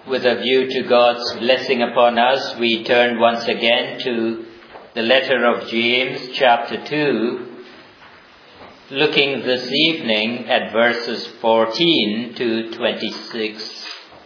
With a view to God's blessing upon us, we turn once again to the letter of James, chapter 2, looking this evening at verses 14 to 26.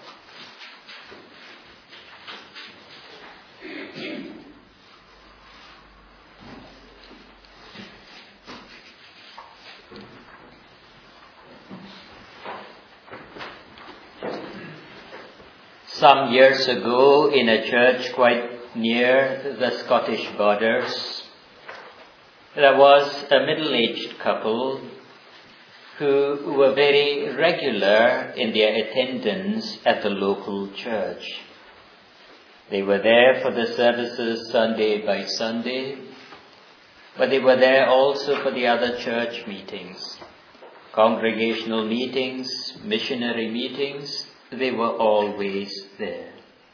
Some years ago, in a church quite near the Scottish borders, there was a middle-aged couple who were very regular in their attendance at the local church. They were there for the services Sunday by Sunday, but they were there also for the other church meetings, congregational meetings, missionary meetings. They were always there.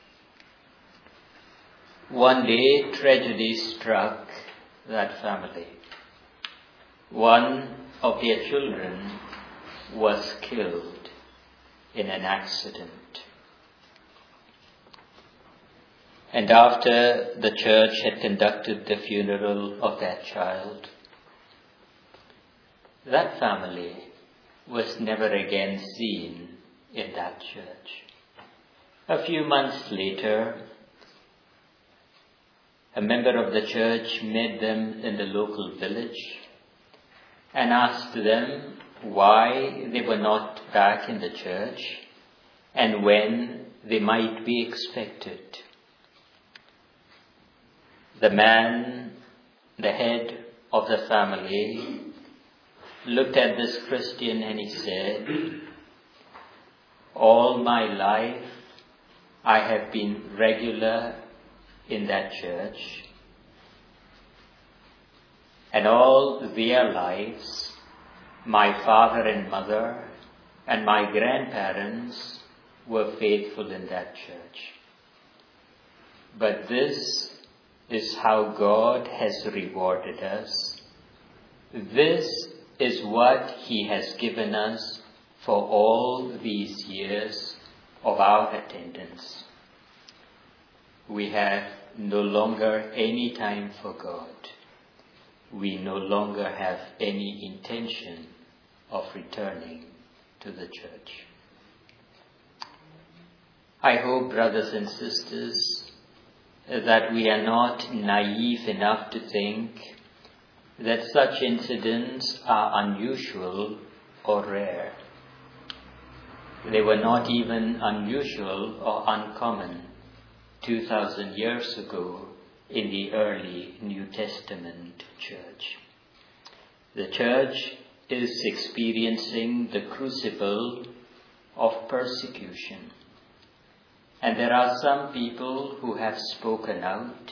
One day, tragedy struck that family. One of their children was killed in an accident. And after the church had conducted the funeral of that child, that family was never again seen in that church. A few months later, a member of the church met them in the local village and asked them why they were not back in the church and when they might be expected. The man, the head of the family, looked at this Christian and he said, "All my life I have been regular in that church, and all their lives my father and mother and my grandparents were faithful in that church. But this is how God has rewarded us. This is what He has given us for all these years of our attendance. We have no longer any time for God. We no longer have any intention of returning to the church." I hope, brothers and sisters, that we are not naive enough to think that such incidents are unusual or rare. They were not even unusual or uncommon 2,000 years ago in the early New Testament church. The church is experiencing the crucible of persecution. And there are some people who have spoken out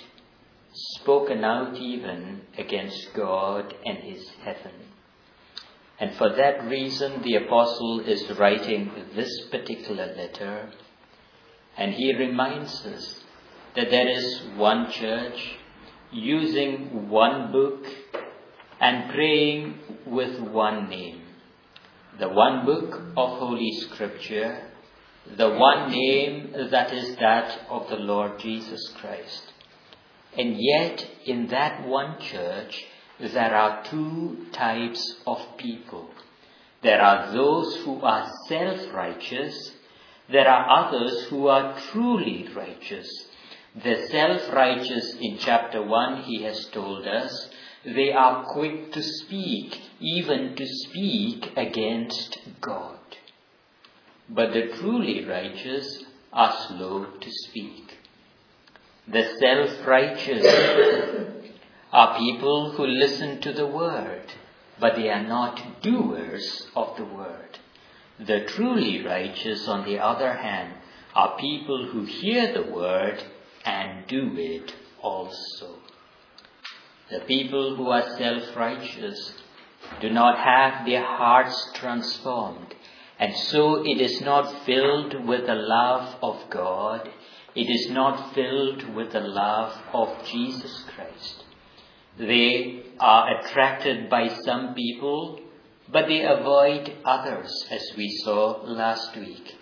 even against God and His heaven. And for that reason, the apostle is writing this particular letter, and he reminds us that there is one church using one book and praying with one name. The one book of Holy Scripture, the one name that is that of the Lord Jesus Christ. And yet, in that one church, there are two types of people. There are those who are self-righteous. There are others who are truly righteous. The self-righteous, in chapter 1, he has told us, they are quick to speak, even to speak against God. But the truly righteous are slow to speak. The self-righteous are people who listen to the word, but they are not doers of the word. The truly righteous, on the other hand, are people who hear the word and do it also. The people who are self-righteous do not have their hearts transformed, and so it is not filled with the love of God. It is not filled with the love of Jesus Christ. They are attracted by some people, but they avoid others, as we saw last week.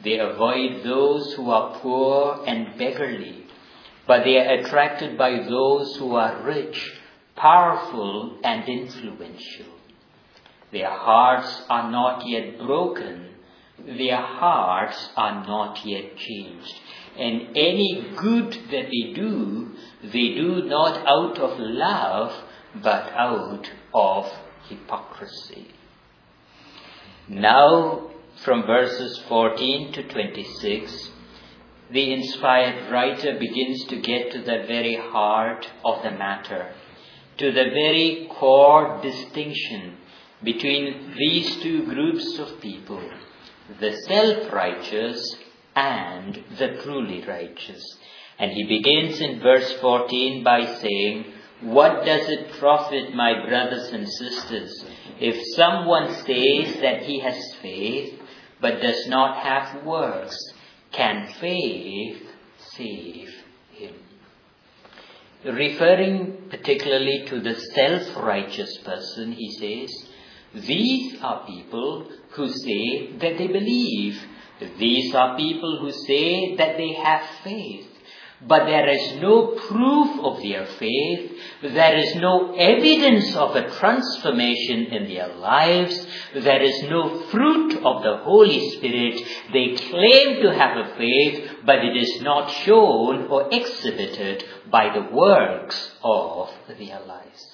They avoid those who are poor and beggarly, but they are attracted by those who are rich, powerful, and influential. Their hearts are not yet broken. Their hearts are not yet changed. And any good that they do not out of love, but out of hypocrisy. Now, from verses 14 to 26, the inspired writer begins to get to the very heart of the matter, to the very core distinction between these two groups of people, the self-righteous and the truly righteous. And he begins in verse 14 by saying, "What does it profit, my brothers and sisters, if someone says that he has faith but does not have works? Can faith save him?" Referring particularly to the self-righteous person, he says, these are people who say that they believe. These are people who say that they have faith. But there is no proof of their faith. There is no evidence of a transformation in their lives. There is no fruit of the Holy Spirit. They claim to have a faith, but it is not shown or exhibited by the works of their lives.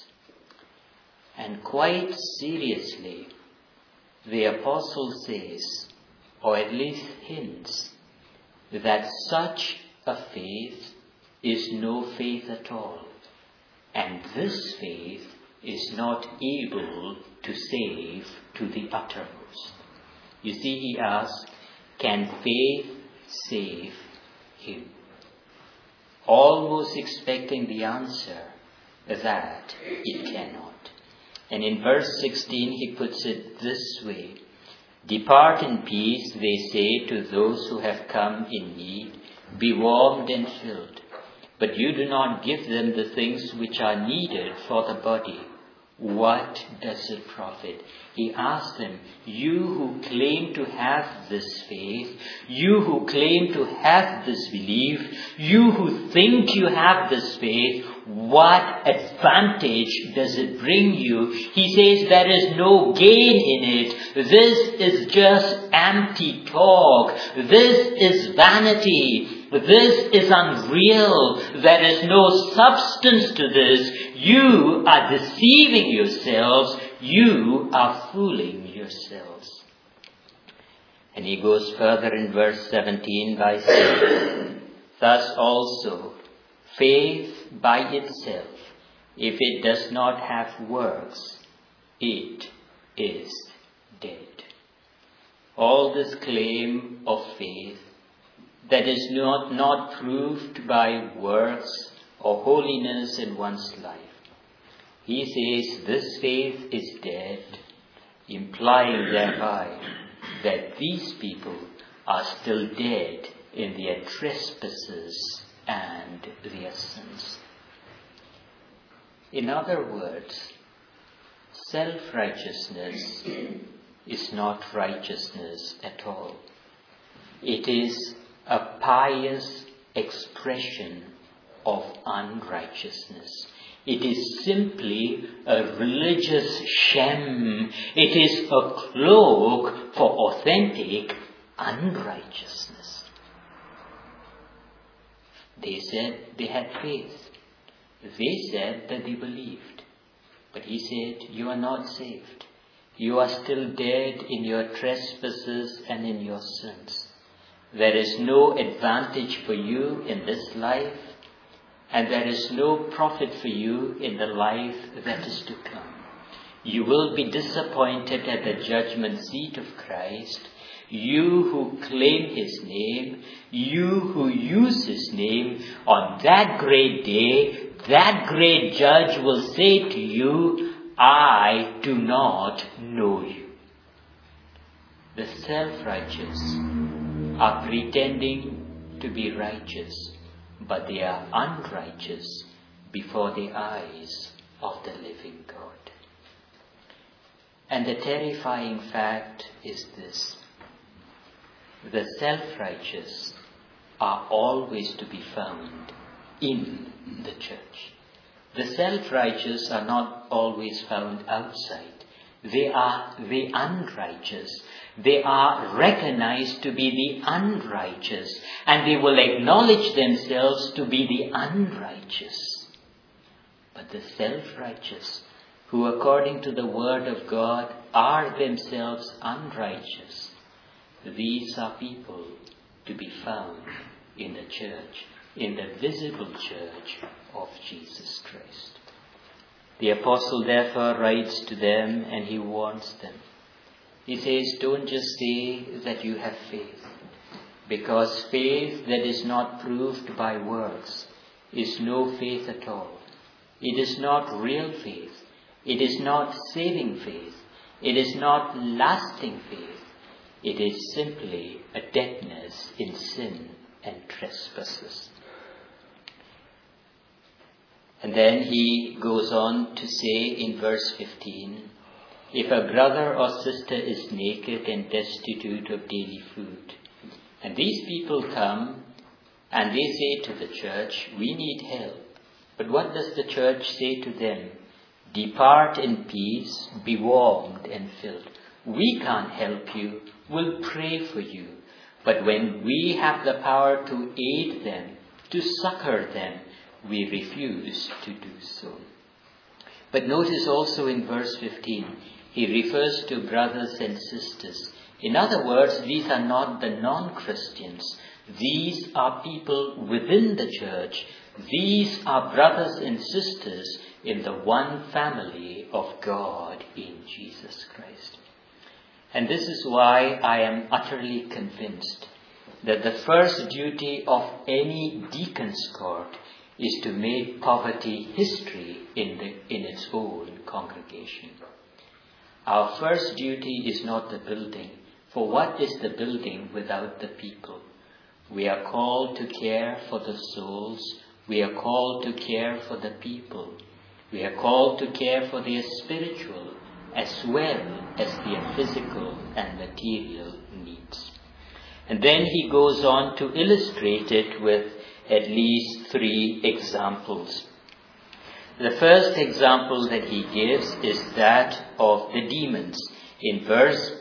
And quite seriously, the apostle says, or at least hints, that such a faith is no faith at all. And this faith is not able to save to the uttermost. You see, he asks, can faith save him? Almost expecting the answer that it cannot. And in verse 16 he puts it this way, "Depart in peace, they say to those who have come in need, be warmed and filled. But you do not give them the things which are needed for the body. What does it profit?" He asks them, you who claim to have this faith, you who claim to have this belief, you who think you have this faith, what advantage does it bring you? He says there is no gain in it. This is just empty talk. This is vanity. This is unreal. There is no substance to this. You are deceiving yourselves. You are fooling yourselves. And he goes further in verse 17 by saying, "Thus also, faith by itself, if it does not have works, it is dead." All this claim of faith that is not proved by works or holiness in one's life, he says this faith is dead, implying thereby that these people are still dead in their trespasses and their sins. In other words, self-righteousness is not righteousness at all. It is a pious expression of unrighteousness. It is simply a religious sham. It is a cloak for authentic unrighteousness. They said they had faith. They said that they believed. But he said, you are not saved. You are still dead in your trespasses and in your sins. There is no advantage for you in this life, and there is no profit for you in the life that is to come. You will be disappointed at the judgment seat of Christ. You who claim his name, you who use his name, on that great day, that great judge will say to you, I do not know you. The self-righteous are pretending to be righteous, but they are unrighteous before the eyes of the living God. And the terrifying fact is this. the self-righteous are always to be found in the church. The self-righteous are not always found outside. They are the unrighteous. They are recognized to be the unrighteous, and they will acknowledge themselves to be the unrighteous. But the self-righteous, who according to the word of God are themselves unrighteous, these are people to be found in the church, in the visible church of Jesus Christ. The apostle therefore writes to them and he warns them. He says, don't just say that you have faith, because faith that is not proved by works is no faith at all. It is not real faith. It is not saving faith. It is not lasting faith. It is simply a deadness in sin and trespasses. And then he goes on to say in verse 15, if a brother or sister is naked and destitute of daily food, and these people come and they say to the church, we need help. But what does the church say to them? Depart in peace, be warmed and filled. We can't help you, we'll pray for you. But when we have the power to aid them, to succor them, we refuse to do so. But notice also in verse 15, he refers to brothers and sisters. In other words, these are not the non-Christians. These are people within the church. These are brothers and sisters in the one family of God in Jesus Christ. And this is why I am utterly convinced that the first duty of any deacon's court is to make poverty history in its own congregation. Our first duty is not the building, for what is the building without the people? We are called to care for the souls. We are called to care for the people. We are called to care for their spiritual as well as their physical and material needs. And then he goes on to illustrate it with at least 3 examples. The first example that he gives is that of the demons. In verse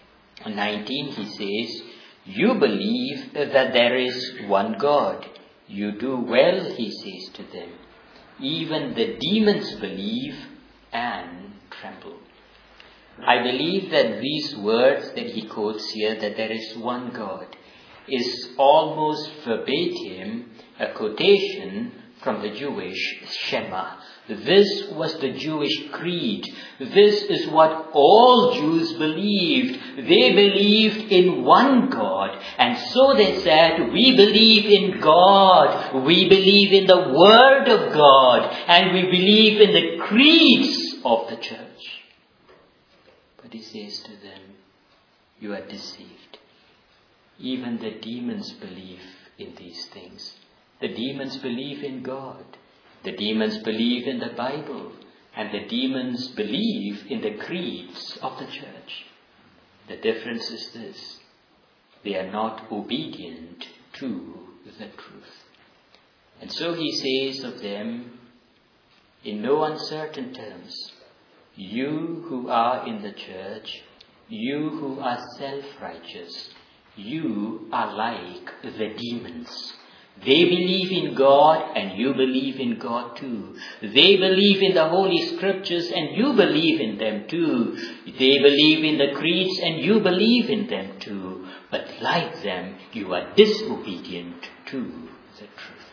19 he says, you believe that there is one God. You do well, he says to them. Even the demons believe and tremble. I believe that these words that he quotes here, that there is one God, is almost verbatim a quotation from the Jewish Shema. This was the Jewish creed. This is what all Jews believed. They believed in one God. And so they said, we believe in God. We believe in the Word of God. And we believe in the creeds of the church. But he says to them, you are deceived. Even the demons believe in these things. The demons believe in God. The demons believe in the Bible. And the demons believe in the creeds of the church. The difference is this: they are not obedient to the truth. And so he says of them, in no uncertain terms, you who are in the church, you who are self-righteous, you are like the demons. They believe in God and you believe in God too. They believe in the Holy Scriptures and you believe in them too. They believe in the creeds and you believe in them too. But like them, you are disobedient to the truth.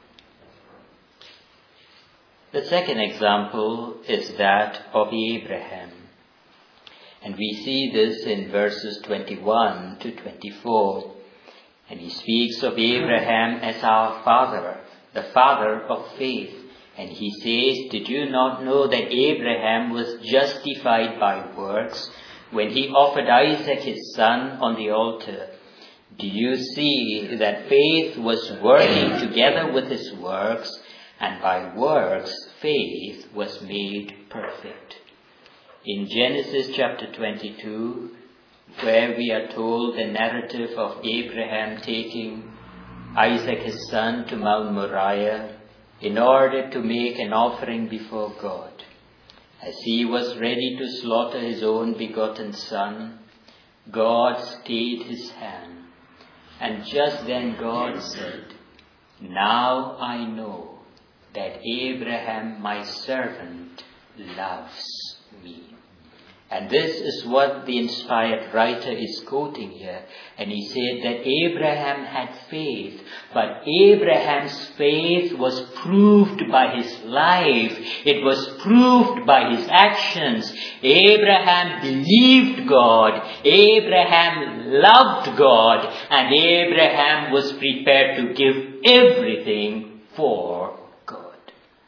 The second example is that of Abraham. And we see this in verses 21 to 24. And he speaks of Abraham as our father, the father of faith. And he says, did you not know that Abraham was justified by works when he offered Isaac his son on the altar? Do you see that faith was working together with his works, and by works faith was made perfect? In Genesis chapter 22, where we are told the narrative of Abraham taking Isaac his son to Mount Moriah in order to make an offering before God. As he was ready to slaughter his own begotten son, God stayed his hand. And just then God said, "Now I know that Abraham, my servant, loves me." And this is what the inspired writer is quoting here. And he said that Abraham had faith, but Abraham's faith was proved by his life. It was proved by his actions. Abraham believed God. Abraham loved God. And Abraham was prepared to give everything for God.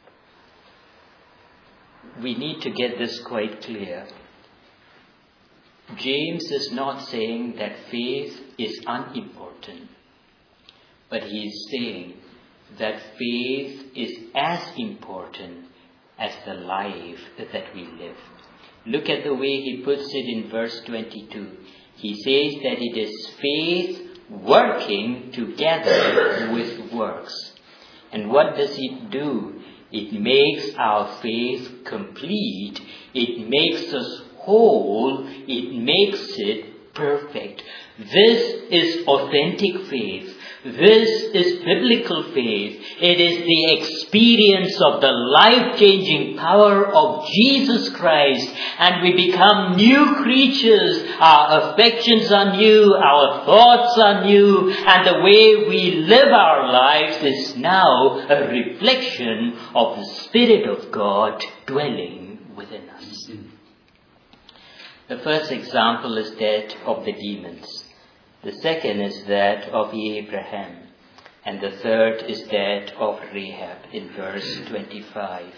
We need to get this quite clear. James is not saying that faith is unimportant, but he is saying that faith is as important as the life that we live. Look at the way he puts it in verse 22. He says that it is faith working together with works. And what does it do? It makes our faith complete. It makes us whole. It makes it perfect. This is authentic faith. This is biblical faith. It is the experience of the life-changing power of Jesus Christ, and we become new creatures. Our affections are new, our thoughts are new, and the way we live our lives is now a reflection of the Spirit of God dwelling within us. The first example is that of the demons. The second is that of Abraham. And the third is that of Rahab in verse 25.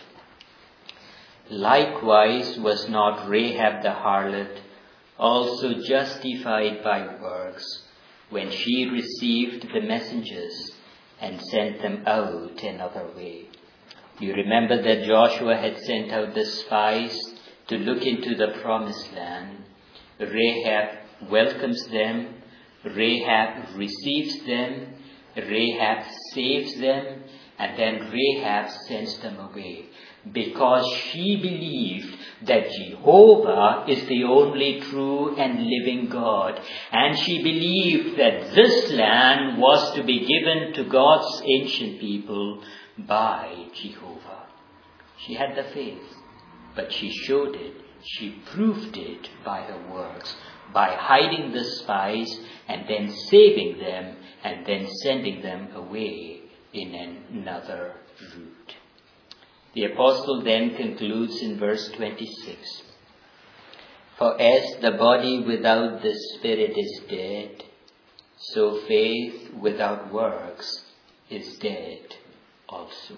Likewise was not Rahab the harlot also justified by works when she received the messengers and sent them out another way? You remember that Joshua had sent out the spies to look into the promised land. Rahab welcomes them. Rahab receives them. Rahab saves them. And then Rahab sends them away, because she believed that Jehovah is the only true and living God. And she believed that this land was to be given to God's ancient people by Jehovah. She had the faith. But she showed it, she proved it by her works, by hiding the spies and then saving them and then sending them away in another route. The apostle then concludes in verse 26. For as the body without the spirit is dead, so faith without works is dead also.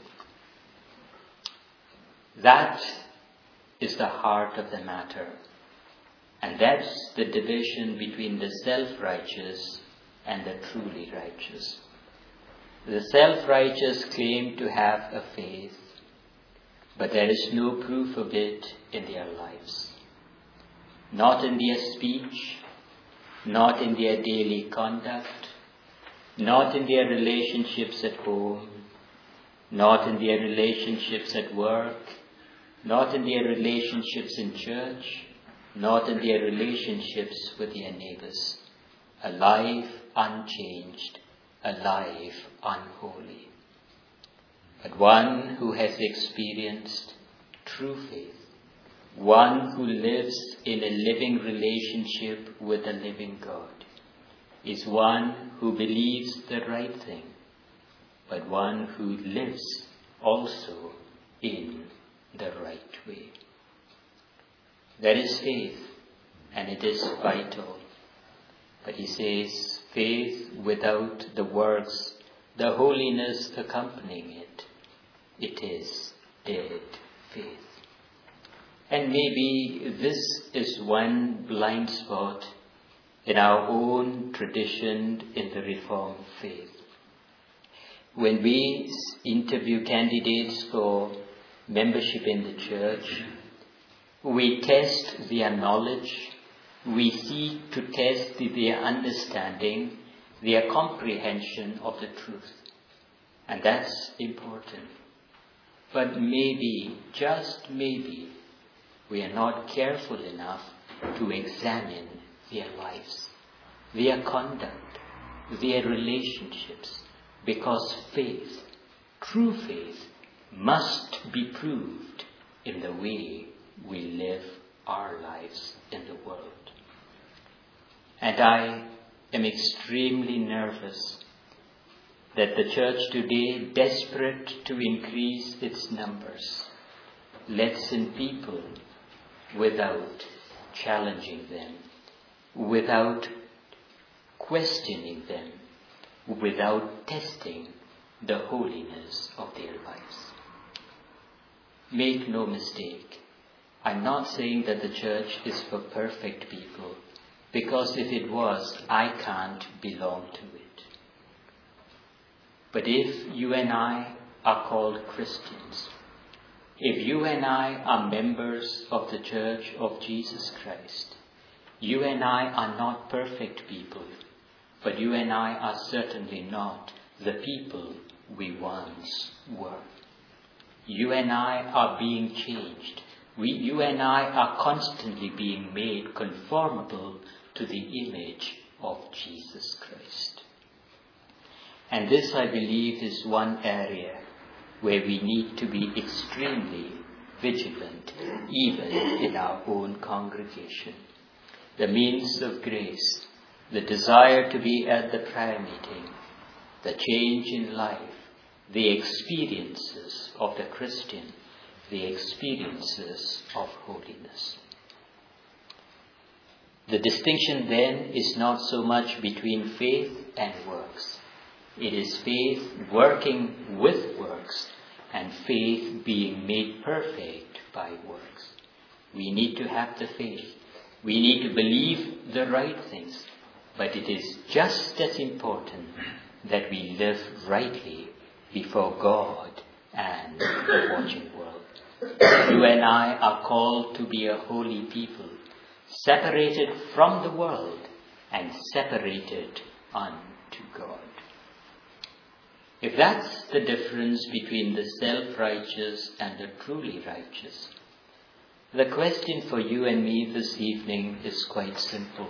That is the heart of the matter. And that's the division between the self-righteous and the truly righteous. The self-righteous claim to have a faith, but there is no proof of it in their lives. Not in their speech, not in their daily conduct, not in their relationships at home, not in their relationships at work, not in their relationships in church, not in their relationships with their neighbors. A life unchanged, a life unholy. But one who has experienced true faith, one who lives in a living relationship with the living God, is one who believes the right thing, but one who lives also in the right way. There is faith, and it is vital. But he says, faith without the works, the holiness accompanying it, it is dead faith. And maybe this is one blind spot in our own tradition in the Reformed faith. When we interview candidates for membership in the church, we test their knowledge We seek to test their understanding, their comprehension of the truth. And that's important. But maybe, just maybe, we are not careful enough to examine their lives, their conduct, their relationships, because faith, true faith, must be proved in the way we live our lives in the world. And I am extremely nervous that the church today, desperate to increase its numbers, lets in people without challenging them, without questioning them, without testing the holiness of their lives. Make no mistake, I'm not saying that the church is for perfect people, because if it was, I can't belong to it. But if you and I are called Christians, if you and I are members of the Church of Jesus Christ, you and I are not perfect people, but you and I are certainly not the people we once were. You and I are being changed. You and I are constantly being made conformable to the image of Jesus Christ. And this, I believe, is one area where we need to be extremely vigilant, even in our own congregation. The means of grace, the desire to be at the prayer meeting, the change in life, the experiences of the Christian, the experiences of holiness. The distinction then is not so much between faith and works. It is faith working with works and faith being made perfect by works. We need to have the faith. We need to believe the right things. But it is just as important that we live rightly before God and the watching world. You and I are called to be a holy people, separated from the world and separated unto God. If that's the difference between the self-righteous and the truly righteous, the question for you and me this evening is quite simple.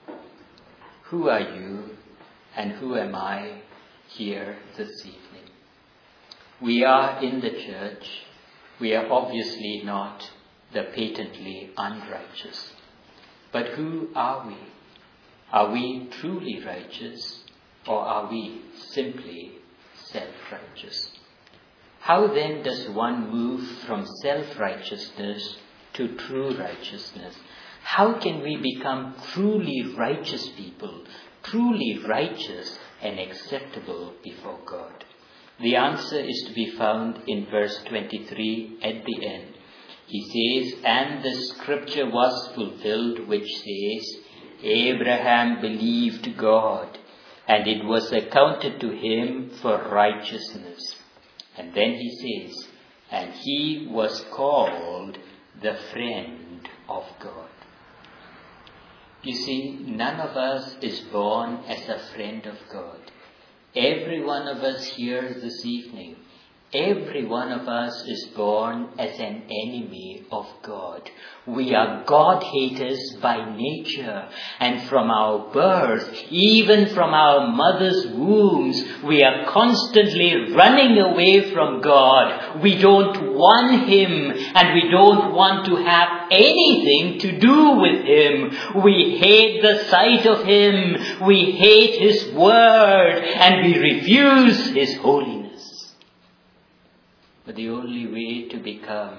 Who are you and who am I here this evening? We are in the church. We are obviously not the patently unrighteous. But who are we? Are we truly righteous, or are we simply self-righteous? How then does one move from self-righteousness to true righteousness? How can we become truly righteous people, truly righteous and acceptable before God? The answer is to be found in verse 23 at the end. He says, and the scripture was fulfilled which says, Abraham believed God, and it was accounted to him for righteousness. And then he says, and he was called the friend of God. You see, none of us is born as a friend of God. Every one of us here this evening, every one of us is born as an enemy of God. We are God-haters by nature, and from our birth, even from our mother's wombs, we are constantly running away from God. We don't want Him, and we don't want to have anything to do with Him. We hate the sight of Him, we hate His word, and we refuse His holiness. But the only way to become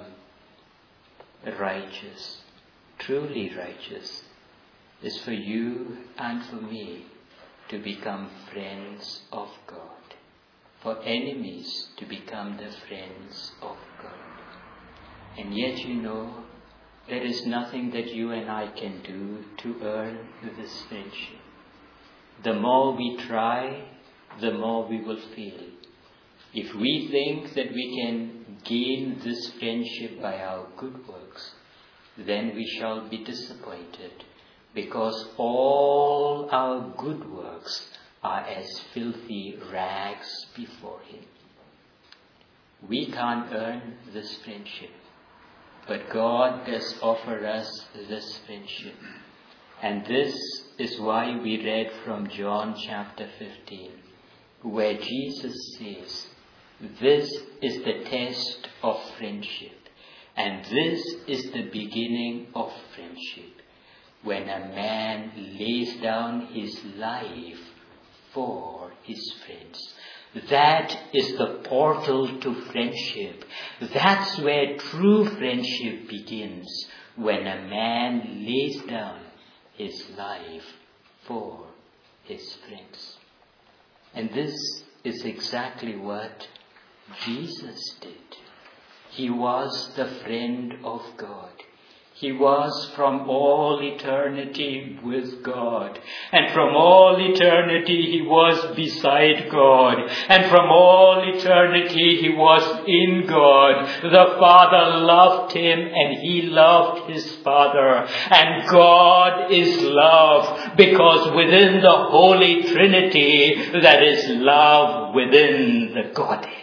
righteous, truly righteous, is for you and for me to become friends of God, for enemies to become the friends of God. And yet, you know, there is nothing that you and I can do to earn this friendship. The more we try, the more we will fail. If we think that we can gain this friendship by our good works, then we shall be disappointed, because all our good works are as filthy rags before Him. We can't earn this friendship, but God does offer us this friendship. And this is why we read from John chapter 15, where Jesus says, this is the test of friendship, and this is the beginning of friendship, when a man lays down his life for his friends. That is the portal to friendship. That's where true friendship begins, when a man lays down his life for his friends. And this is exactly what Jesus did. He was the friend of God. He was from all eternity with God. And from all eternity He was beside God. And from all eternity He was in God. The Father loved Him and He loved His Father. And God is love, because within the Holy Trinity there is love within the Godhead.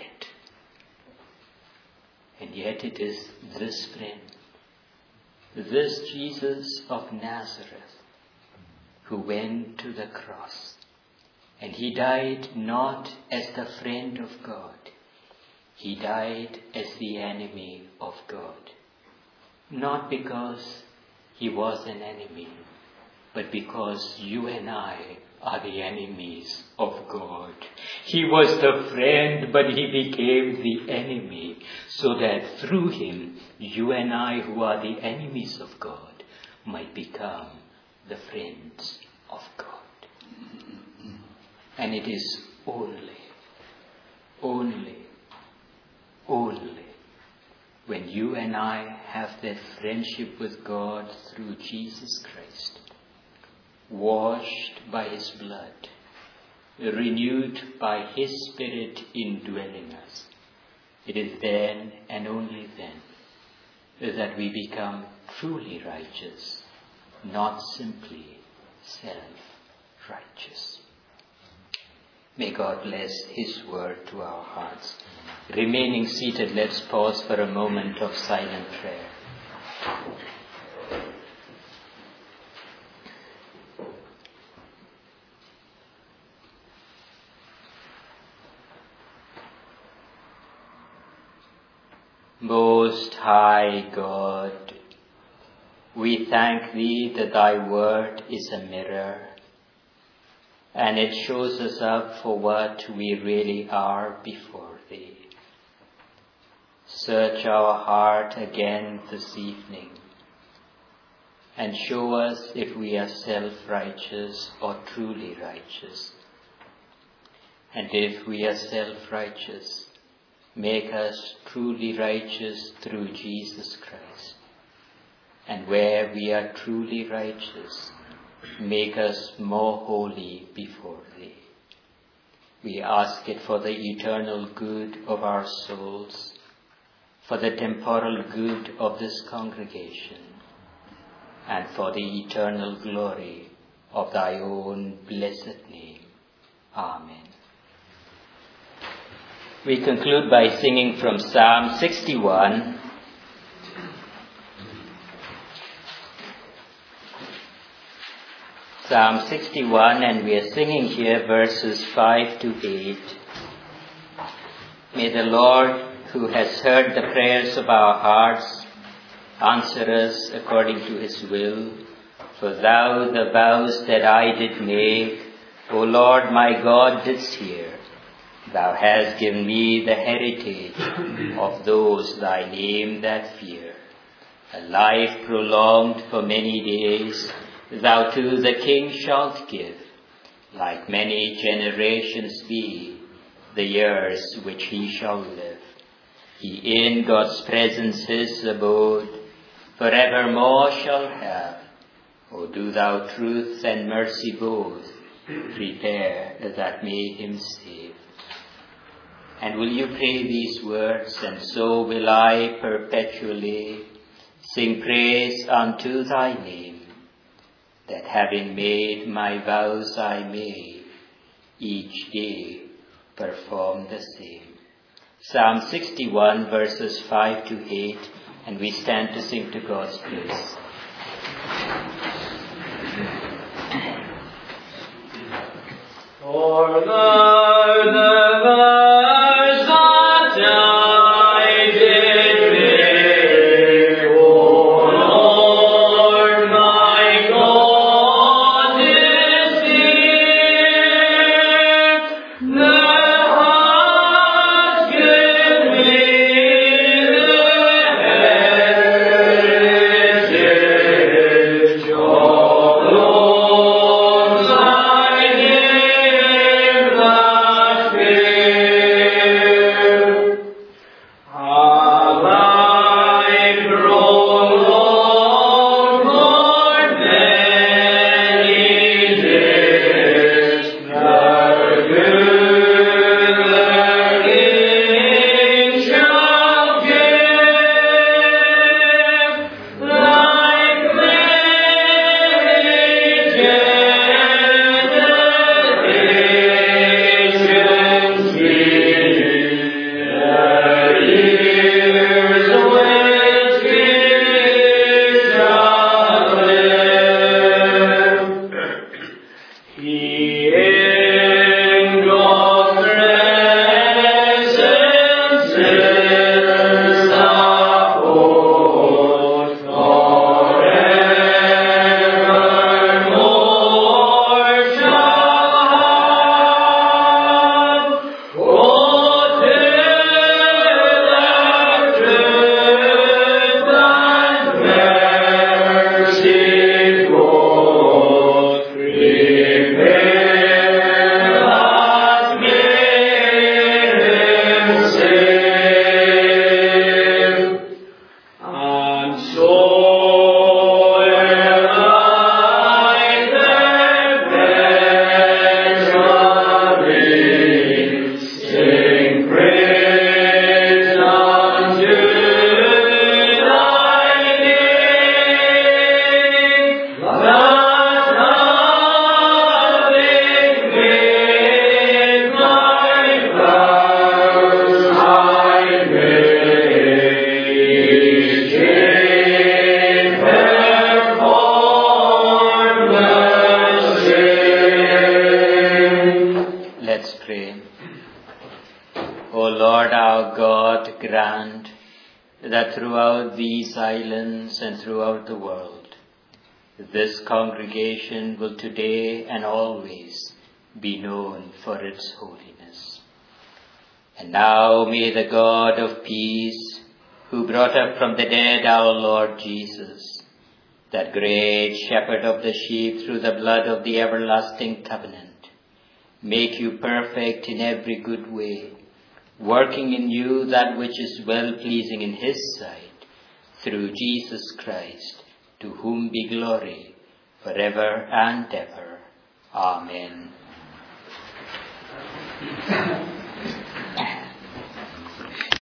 And yet it is this friend, this Jesus of Nazareth, who went to the cross. And He died not as the friend of God. He died as the enemy of God. Not because He was an enemy, but because you and I are the enemies of God. He was the friend, but He became the enemy, so that through Him, you and I, who are the enemies of God, might become the friends of God. And it is only when you and I have that friendship with God through Jesus Christ, washed by His blood, renewed by His Spirit indwelling us, it is then and only then that we become truly righteous, not simply self-righteous. May God bless His word to our hearts. Remaining seated, let's pause for a moment of silent prayer. Most High God, we thank Thee that Thy word is a mirror, and it shows us up for what we really are before Thee. Search our heart again this evening, and show us if we are self-righteous or truly righteous. And if we are self-righteous, make us truly righteous through Jesus Christ. And where we are truly righteous, make us more holy before Thee. We ask it for the eternal good of our souls, for the temporal good of this congregation, and for the eternal glory of Thy own blessed name. Amen. We conclude by singing from Psalm 61. Psalm 61, and we are singing here verses 5 to 8. May the Lord, who has heard the prayers of our hearts, answer us according to His will. For Thou the vows that I did make, O Lord my God, didst hear. Thou hast given me the heritage of those Thy name that fear. A life prolonged for many days, Thou to the King shalt give. Like many generations be the years which he shall live. He in God's presence his abode forevermore shall have. O do Thou truth and mercy both prepare that may him save. And will you pray these words, and so will I perpetually sing praise unto Thy name. that having made my vows I may each day perform the same. Psalm 61 verses 5 to 8, and we stand to sing to God's praise. For thou the vows that I did make, O Lord my God, is dear. Thou hast given me the heritage of those I give that fear. Have I grown old for many days? The good King shall give, like many generations be, the years which we shall live. He in God's presence is abode forevermore shall have. Oh, till the truth and mercy both prepare us made him safe. And so will I perpetually sing praise unto thy name, that having made my vows I may each day perform the same. Let's pray. O Lord our God, grant that throughout these islands and throughout the world, this congregation will today and always be known for its holiness. And now may the God of peace, who brought up from the dead our Lord Jesus, that great shepherd of the sheep through the blood of the everlasting covenant, make you perfect in every good way, working in you that which is well-pleasing in his sight, through Jesus Christ, to whom be glory forever and ever. Amen.